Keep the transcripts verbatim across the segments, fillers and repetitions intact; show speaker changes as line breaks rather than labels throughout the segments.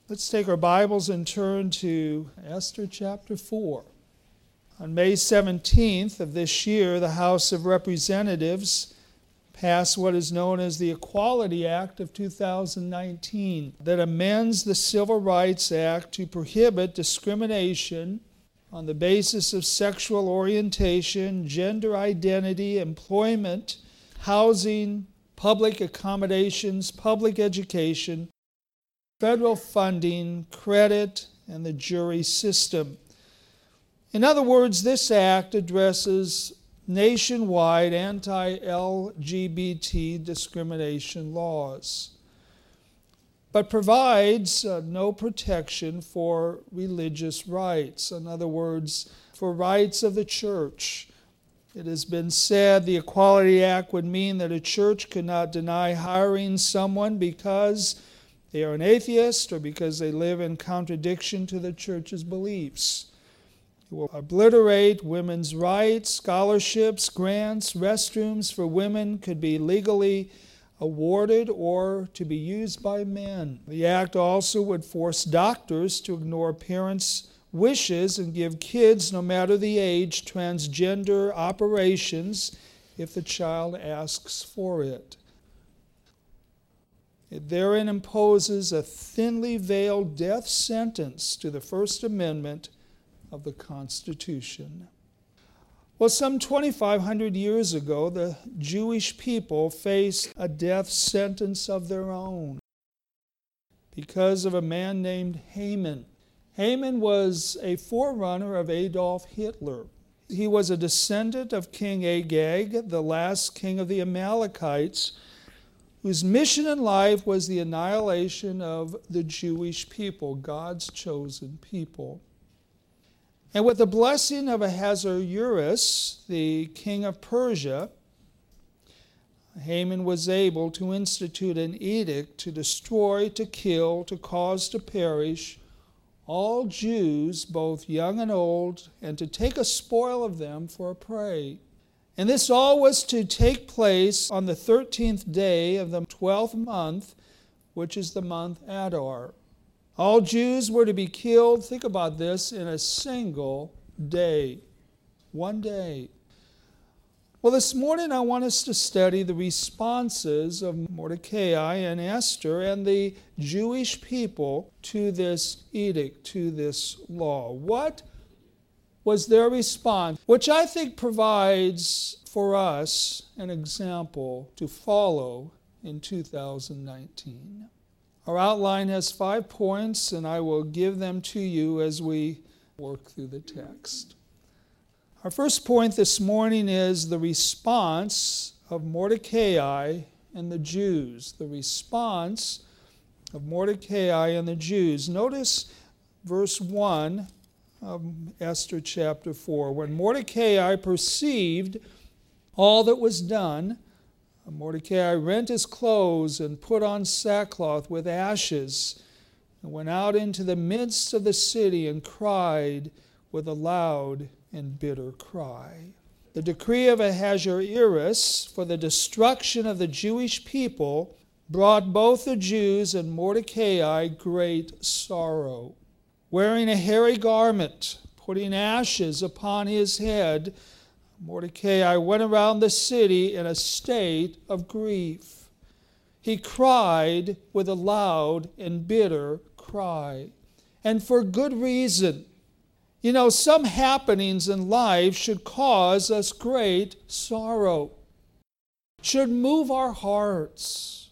Let's take our Bibles and turn to Esther chapter four. On May seventeenth of this year, the House of Representatives passed what is known as the Equality Act of two thousand nineteen, that amends the Civil Rights Act to prohibit discrimination on the basis of sexual orientation, gender identity, employment, housing, public accommodations, public education, federal funding, credit, and the jury system. In other words, this act addresses nationwide anti-L G B T discrimination laws, but provides uh, no protection for religious rights. In other words, for rights of the church. It has been said the Equality Act would mean that a church could not deny hiring someone because they are an atheist or because they live in contradiction to the church's beliefs. It will obliterate women's rights, scholarships, grants, restrooms for women could be legally awarded or to be used by men. The act also would force doctors to ignore parents' wishes and give kids, no matter the age, transgender operations if the child asks for it. It therein imposes a thinly veiled death sentence to the First Amendment of the Constitution. Well, some twenty-five hundred years ago, the Jewish people faced a death sentence of their own because of a man named Haman. Haman was a forerunner of Adolf Hitler. He was a descendant of King Agag, the last king of the Amalekites, whose mission in life was the annihilation of the Jewish people, God's chosen people. And with the blessing of Ahasuerus, the king of Persia, Haman was able to institute an edict to destroy, to kill, to cause to perish all Jews, both young and old, and to take a spoil of them for a prey. And this all was to take place on the thirteenth day of the twelfth month, which is the month Adar. All Jews were to be killed, think about this, in a single day. One day. Well, this morning I want us to study the responses of Mordecai and Esther and the Jewish people to this edict, to this law. What was their response, which I think provides for us an example to follow in two thousand nineteen. Our outline has five points, and I will give them to you as we work through the text. Our first point this morning is the response of Mordecai and the Jews. The response of Mordecai and the Jews. Notice verse one of Esther chapter four. When Mordecai perceived all that was done, Mordecai rent his clothes and put on sackcloth with ashes, and went out into the midst of the city and cried with a loud and bitter cry. The decree of Ahasuerus for the destruction of the Jewish people brought both the Jews and Mordecai great sorrow. Wearing a hairy garment, putting ashes upon his head, Mordecai went around the city in a state of grief. He cried with a loud and bitter cry, and for good reason. You know, some happenings in life should cause us great sorrow, should move our hearts,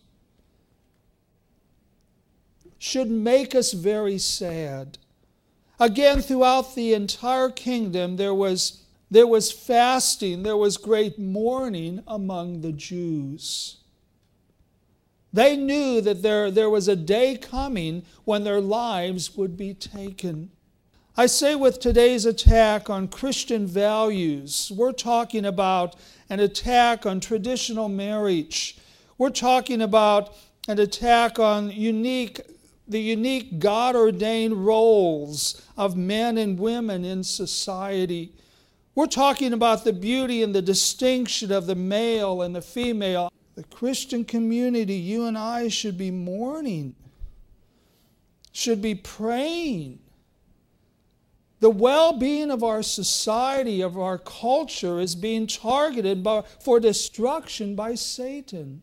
should make us very sad. Again, throughout the entire kingdom, there was There was fasting, there was great mourning among the Jews. They knew that there, there was a day coming when their lives would be taken. I say with today's attack on Christian values, we're talking about an attack on traditional marriage. We're talking about an attack on unique, the unique God-ordained roles of men and women in society. We're talking about the beauty and the distinction of the male and the female. The Christian community, you and I should be mourning should be praying. The well-being of our society, of our culture, is being targeted by, for destruction by Satan.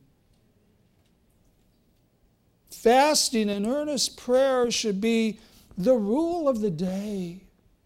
Fasting and earnest prayer should be the rule of the day.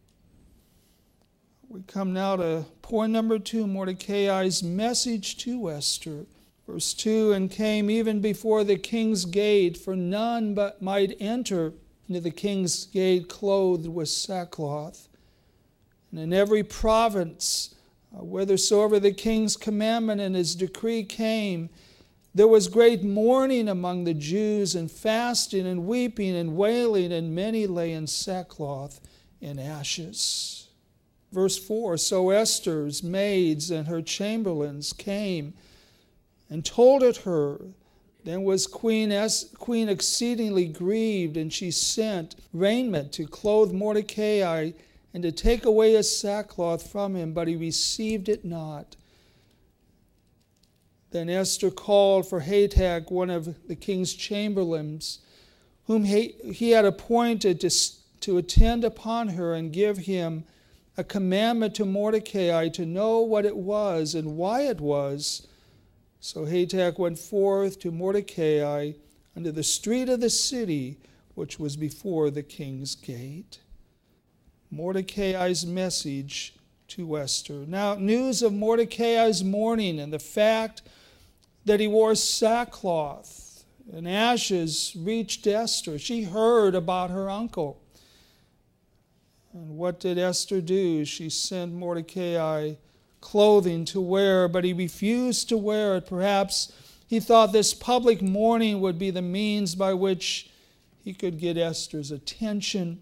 We come now to point number two, Mordecai's message to Esther. Verse two, and came even before the king's gate, for none but might enter into the king's gate clothed with sackcloth. And in every province, uh, whithersoever the king's commandment and his decree came, there was great mourning among the Jews, and fasting and weeping and wailing, and many lay in sackcloth and ashes. Verse four, so Esther's maids and her chamberlains came and told it her. Then was Queen, es- Queen exceedingly grieved, and she sent raiment to clothe Mordecai and to take away his sackcloth from him, but he received it not. Then Esther called for Hatach, one of the king's chamberlains, whom he, he had appointed to, to attend upon her and give him a commandment to Mordecai to know what it was and why it was. So Hatach went forth to Mordecai unto the street of the city, which was before the king's gate. Mordecai's message to Esther. Now, news of Mordecai's mourning and the fact that he wore sackcloth and ashes reached Esther. She heard about her uncle. And what did Esther do? She sent Mordecai clothing to wear, but he refused to wear it. Perhaps he thought this public mourning would be the means by which he could get Esther's attention.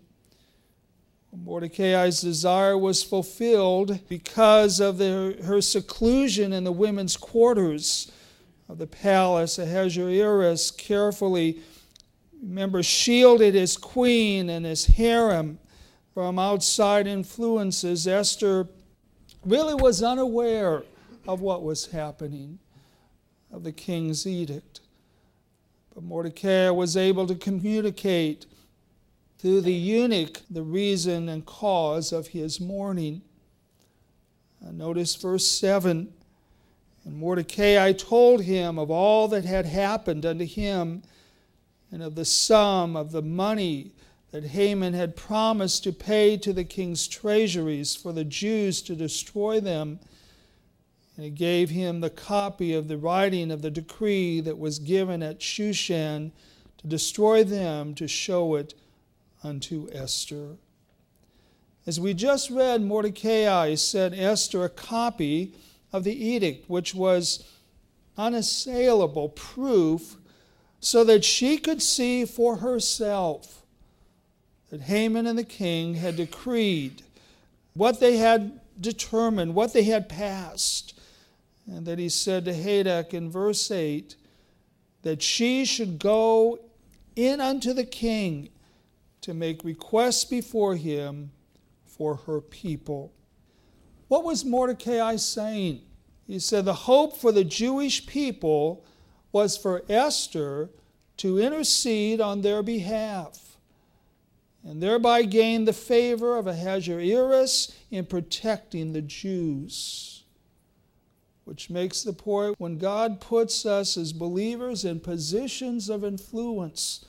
Mordecai's desire was fulfilled because of the, her seclusion in the women's quarters of the palace. Ahasuerus carefully, remember, shielded his queen and his harem from outside influences. Esther really was unaware of what was happening, of the king's edict. But Mordecai was able to communicate through the eunuch the reason and cause of his mourning. Uh, notice verse seven. And Mordecai told him of all that had happened unto him, and of the sum of the money that Haman had promised to pay to the king's treasuries for the Jews to destroy them. And he gave him the copy of the writing of the decree that was given at Shushan to destroy them, to show it unto Esther. As we just read, Mordecai sent Esther a copy of the edict, which was unassailable proof, so that she could see for herself that Haman and the king had decreed what they had determined, what they had passed, and that he said to Hatach in verse eight that she should go in unto the king to make requests before him for her people. What was Mordecai saying? He said the hope for the Jewish people was for Esther to intercede on their behalf and thereby gain the favor of Ahasuerus in protecting the Jews. Which makes the point, when God puts us as believers in positions of influence,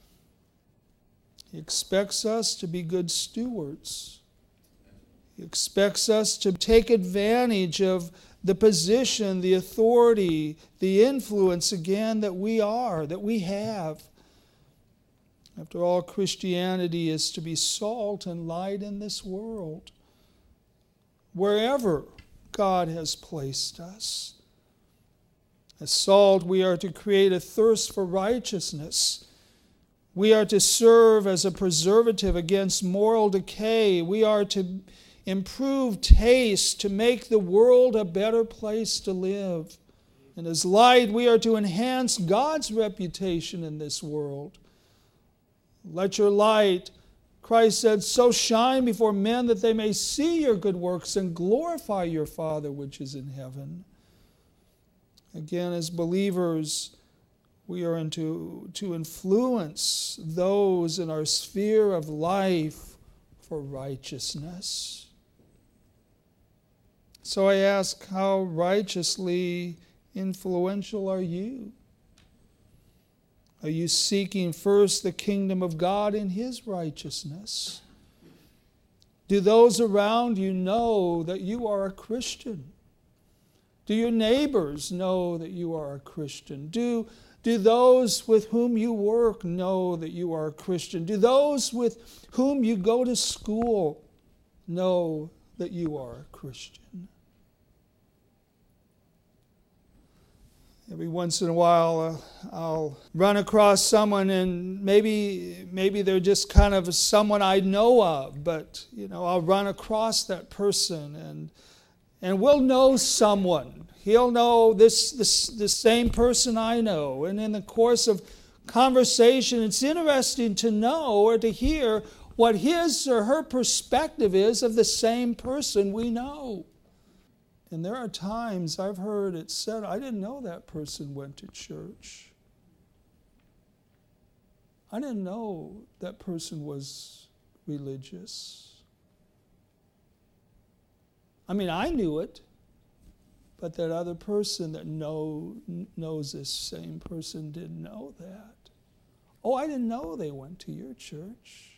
He expects us to be good stewards. He expects us to take advantage of the position, the authority, the influence, again, that we are, that we have. After all, Christianity is to be salt and light in this world, wherever God has placed us. As salt, we are to create a thirst for righteousness. We are to serve as a preservative against moral decay. We are to improve taste, to make the world a better place to live. And as light, we are to enhance God's reputation in this world. Let your light, Christ said, so shine before men that they may see your good works and glorify your Father which is in heaven. Again, as believers, We are into, to influence those in our sphere of life for righteousness. So I ask, how righteously influential are you? Are you seeking first the kingdom of God and His righteousness? Do those around you know that you are a Christian? Do your neighbors know that you are a Christian? Do, do those with whom you work know that you are a Christian? Do those with whom you go to school know that you are a Christian? Every once in a while, uh, I'll run across someone, and maybe maybe they're just kind of someone I know of, but you know, I'll run across that person, and and we'll know someone. He'll know this this the same person I know, and in the course of conversation, it's interesting to know or to hear what his or her perspective is of the same person we know. And there are times I've heard it said, I didn't know that person went to church. I didn't know that person was religious. I mean, I knew it, but that other person that know, knows this same person didn't know that. Oh, I didn't know they went to your church.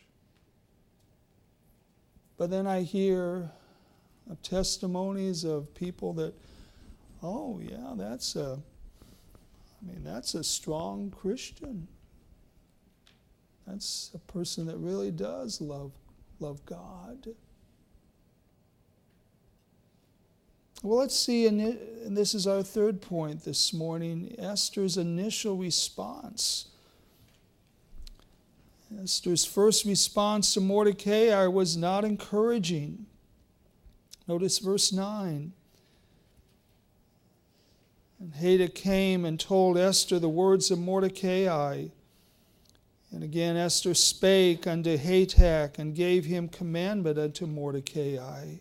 But then I hear of testimonies of people that, oh yeah, that's a, I mean, that's a strong Christian. That's a person that really does love, love God. Well, let's see, and this is our third point this morning, Esther's initial response. Esther's first response to Mordecai was not encouraging. Notice verse nine. And Hadad came and told Esther the words of Mordecai. And again Esther spake unto Hatach, and gave him commandment unto Mordecai.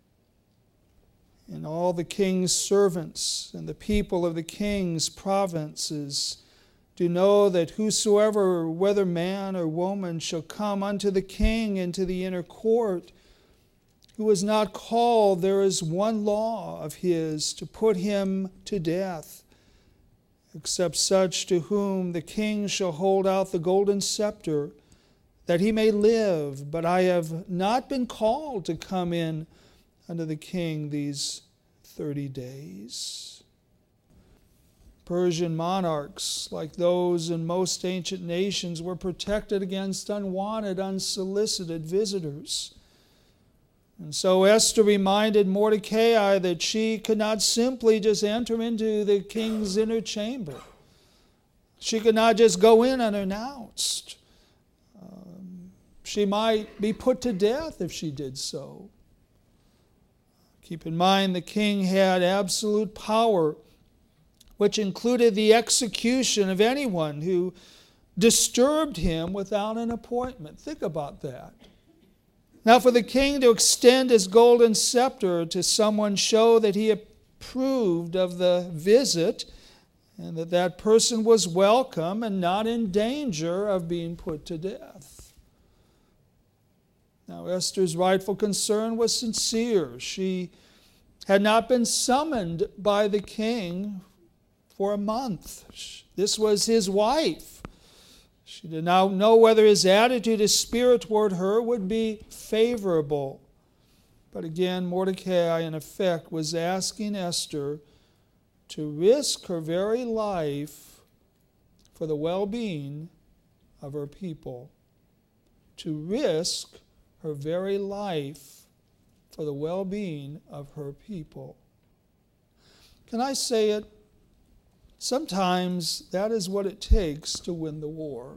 And all the king's servants and the people of the king's provinces do know that whosoever, whether man or woman, shall come unto the king into the inner court, who is not called, there is one law of his, to put him to death, except such to whom the king shall hold out the golden scepter, that he may live. But I have not been called to come in unto the king these thirty days. Persian monarchs, like those in most ancient nations, were protected against unwanted, unsolicited visitors. And so Esther reminded Mordecai that she could not simply just enter into the king's inner chamber. She could not just go in unannounced. Um, she might be put to death if she did so. Keep in mind, the king had absolute power, which included the execution of anyone who disturbed him without an appointment. Think about that. Now, for the king to extend his golden scepter to someone show that he approved of the visit and that that person was welcome and not in danger of being put to death. Now, Esther's rightful concern was sincere. She had not been summoned by the king for a month. This was his wife. She did not know whether his attitude, his spirit toward her would be favorable. But again, Mordecai, in effect, was asking Esther to risk her very life for the well-being of her people. To risk her very life for the well-being of her people. Can I say it? Sometimes that is what it takes to win the war.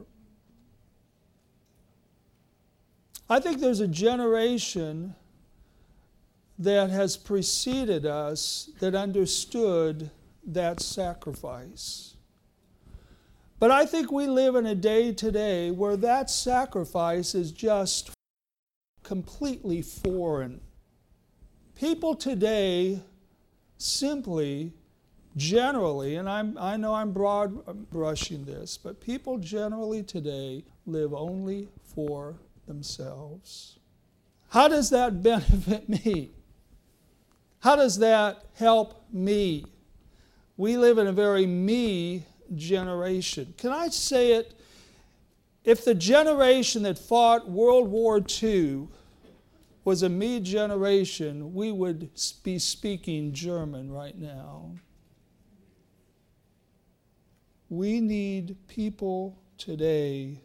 I think there's a generation that has preceded us that understood that sacrifice. But I think we live in a day today where that sacrifice is just completely foreign. People today simply generally, and I'm, I know I'm broad brushing this, but people generally today live only for themselves. How does that benefit me? How does that help me? We live in a very me generation. Can I say it? If the generation that fought World War Two was a me generation, we would be speaking German right now. We need people today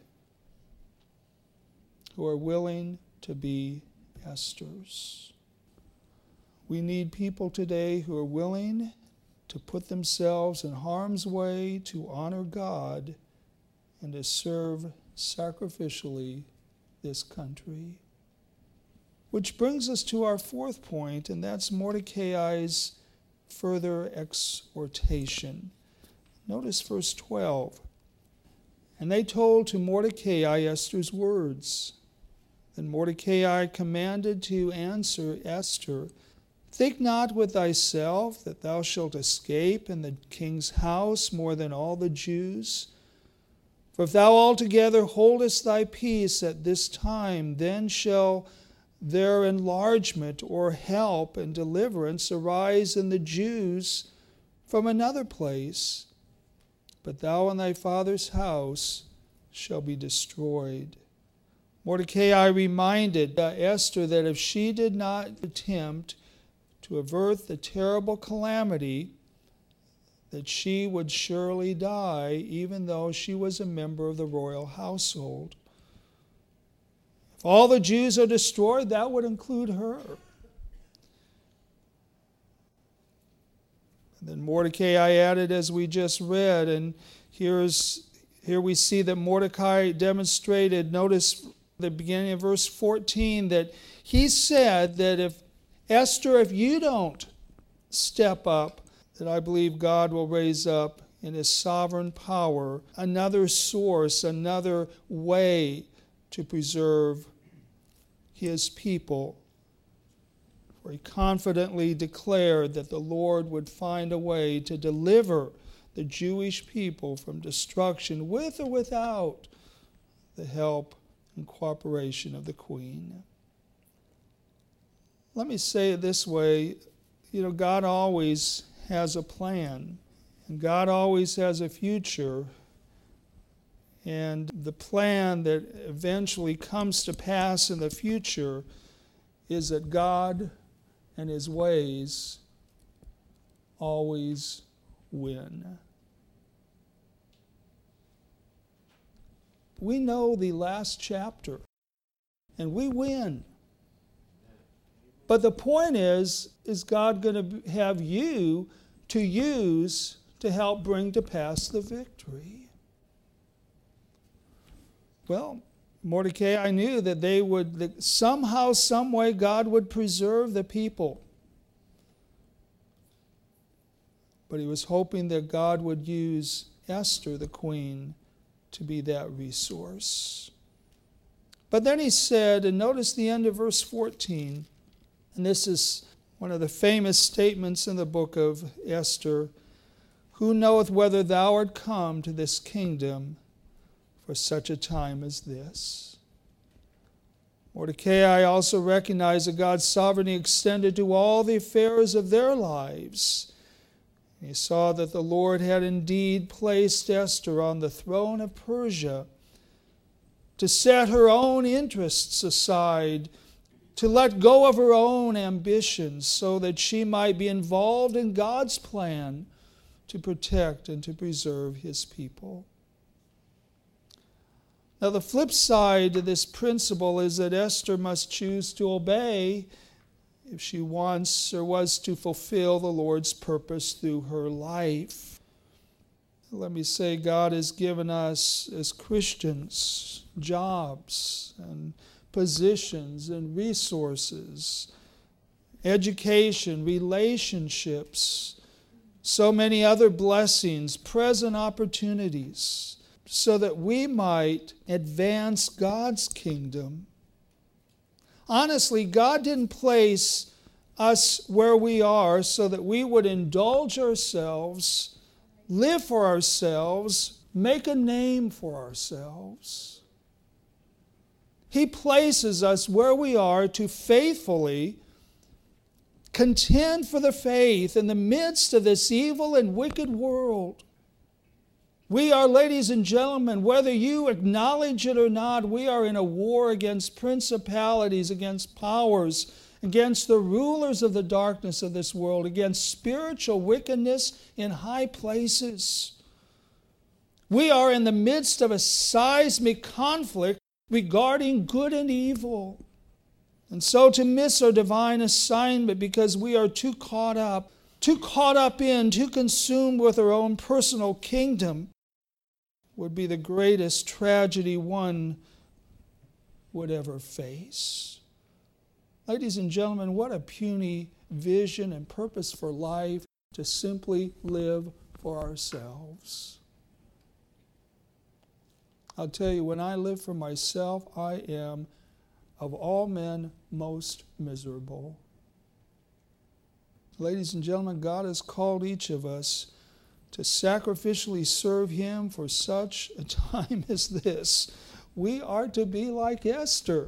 who are willing to be Esthers. We need people today who are willing to put themselves in harm's way to honor God and to serve sacrificially this country. Which brings us to our fourth point, and that's Mordecai's further exhortation. Notice verse twelve. And they told to Mordecai Esther's words. Then Mordecai commanded to answer Esther, think not with thyself that thou shalt escape in the king's house more than all the Jews. For if thou altogether holdest thy peace at this time, then shall their enlargement or help and deliverance arise in the Jews from another place. But thou and thy father's house shall be destroyed. Mordecai reminded Esther that if she did not attempt to avert the terrible calamity, that she would surely die, even though she was a member of the royal household. If all the Jews are destroyed, that would include her. And then Mordecai added, as we just read, and here's here we see that Mordecai demonstrated, notice the beginning of verse fourteen, that he said that if Esther, if you don't step up, that I believe God will raise up in his sovereign power another source, another way to preserve his people. For he confidently declared that the Lord would find a way to deliver the Jewish people from destruction with or without the help and cooperation of the queen. Let me say it this way, you know, God always has a plan, and God always has a future, and the plan that eventually comes to pass in the future is that God and his ways always win. We know the last chapter, and we win. But the point is, is God going to have you to use to help bring to pass the victory? Well, Mordecai knew that they would, that somehow, some way, God would preserve the people. But he was hoping that God would use Esther, the queen, to be that resource. But then he said, and notice the end of verse fourteen, and this is one of the famous statements in the book of Esther, who knoweth whether thou art come to this kingdom for such a time as this? Mordecai also recognized that God's sovereignty extended to all the affairs of their lives. He saw that the Lord had indeed placed Esther on the throne of Persia to set her own interests aside, to let go of her own ambitions so that she might be involved in God's plan to protect and to preserve his people. Now, the flip side to this principle is that Esther must choose to obey if she wants or was to fulfill the Lord's purpose through her life. Let me say, God has given us as Christians jobs and positions and resources, education, relationships, so many other blessings, present opportunities, so that we might advance God's kingdom. Honestly, God didn't place us where we are so that we would indulge ourselves, live for ourselves, make a name for ourselves. He places us where we are to faithfully contend for the faith in the midst of this evil and wicked world. We are, ladies and gentlemen, whether you acknowledge it or not, we are in a war against principalities, against powers, against the rulers of the darkness of this world, against spiritual wickedness in high places. We are in the midst of a seismic conflict regarding good and evil. And so to miss our divine assignment because we are too caught up, too caught up in, too consumed with our own personal kingdom would be the greatest tragedy one would ever face. Ladies and gentlemen, what a puny vision and purpose for life to simply live for ourselves. I'll tell you, when I live for myself, I am, of all men, most miserable. Ladies and gentlemen, God has called each of us to sacrificially serve Him for such a time as this. We are to be like Esther.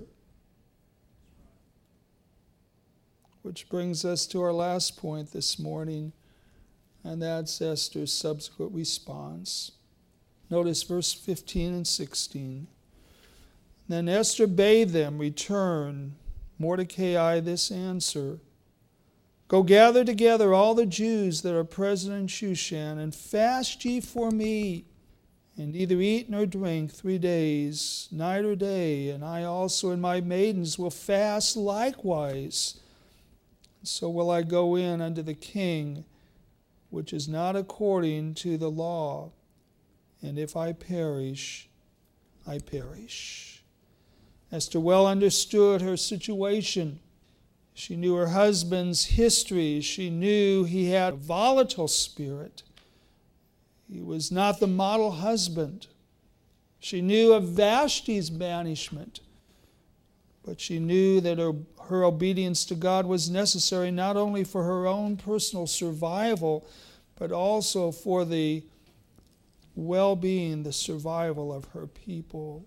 Which brings us to our last point this morning, and that's Esther's subsequent response. Notice verse fifteen and sixteen. Then Esther bade them return Mordecai this answer. Go gather together all the Jews that are present in Shushan, and fast ye for me, and neither eat nor drink three days, night or day, and I also and my maidens will fast likewise. So will I go in unto the king, which is not according to the law, and if I perish, I perish. Esther well understood her situation. She knew her husband's history. She knew he had a volatile spirit. He was not the model husband. She knew of Vashti's banishment. But she knew that her, her obedience to God was necessary not only for her own personal survival, but also for the well-being, the survival of her people.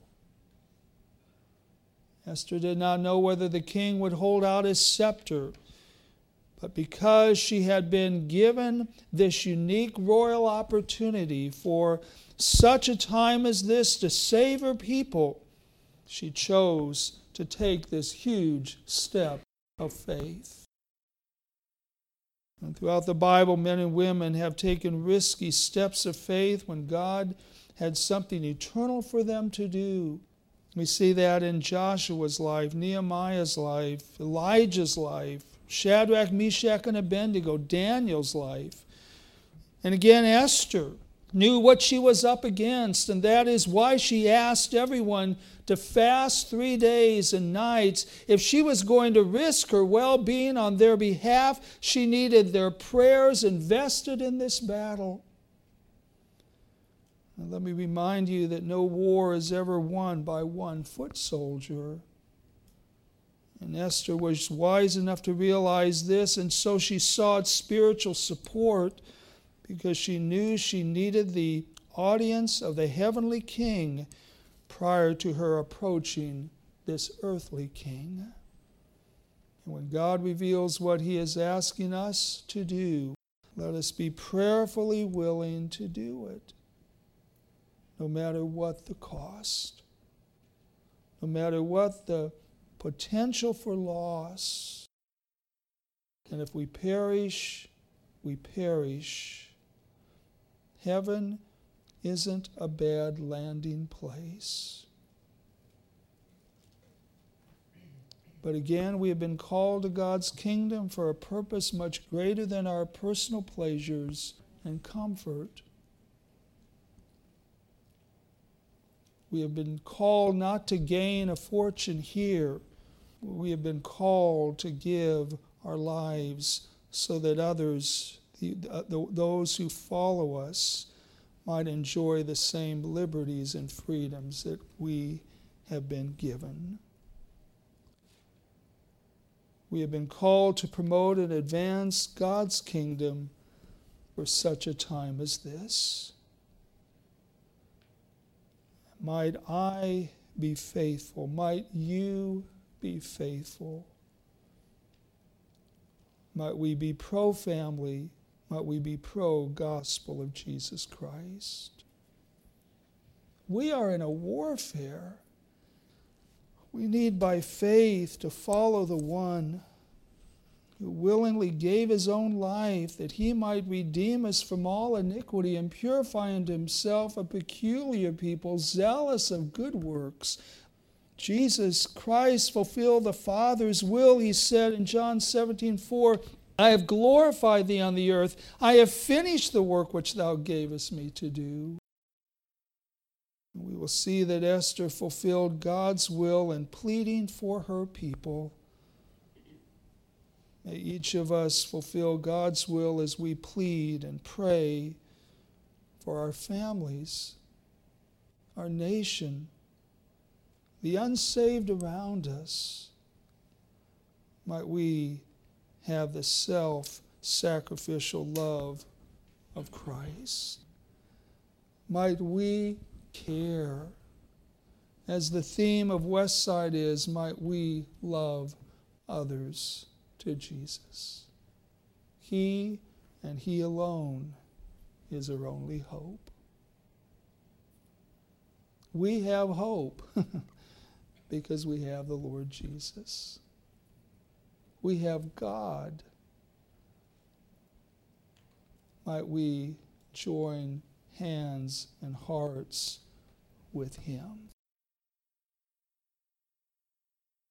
Esther did not know whether the king would hold out his scepter, but because she had been given this unique royal opportunity for such a time as this to save her people, she chose to take this huge step of faith. And throughout the Bible, men and women have taken risky steps of faith when God had something eternal for them to do. We see that in Joshua's life, Nehemiah's life, Elijah's life, Shadrach, Meshach, and Abednego, Daniel's life. And again, Esther knew what she was up against, and that is why she asked everyone to fast three days and nights. If she was going to risk her well-being on their behalf, she needed their prayers invested in this battle. And let me remind you that no war is ever won by one foot soldier. And Esther was wise enough to realize this, and so she sought spiritual support because she knew she needed the audience of the heavenly king prior to her approaching this earthly king. And when God reveals what He is asking us to do, let us be prayerfully willing to do it, no matter what the cost, no matter what the potential for loss. And if we perish, we perish. Heaven isn't a bad landing place. But again, we have been called to God's kingdom for a purpose much greater than our personal pleasures and comfort. We have been called not to gain a fortune here. We have been called to give our lives so that others, the, the, those who follow us, might enjoy the same liberties and freedoms that we have been given. We have been called to promote and advance God's kingdom for such a time as this. Might I be faithful? Might you be faithful? Might we be pro-family? Might we be pro-gospel of Jesus Christ? We are in a warfare. We need by faith to follow the one who willingly gave his own life that he might redeem us from all iniquity and purify unto himself a peculiar people, zealous of good works. Jesus Christ fulfilled the Father's will. He said in John seventeen four, I have glorified thee on the earth. I have finished the work which thou gavest me to do. We will see that Esther fulfilled God's will in pleading for her people. May each of us fulfill God's will as we plead and pray for our families, our nation, the unsaved around us. Might we have the self-sacrificial love of Christ. Might we care. As the theme of Westside is, might we love others to Jesus. He and He alone is our only hope. We have hope because we have the Lord Jesus. We have God. Might we join hands and hearts with Him.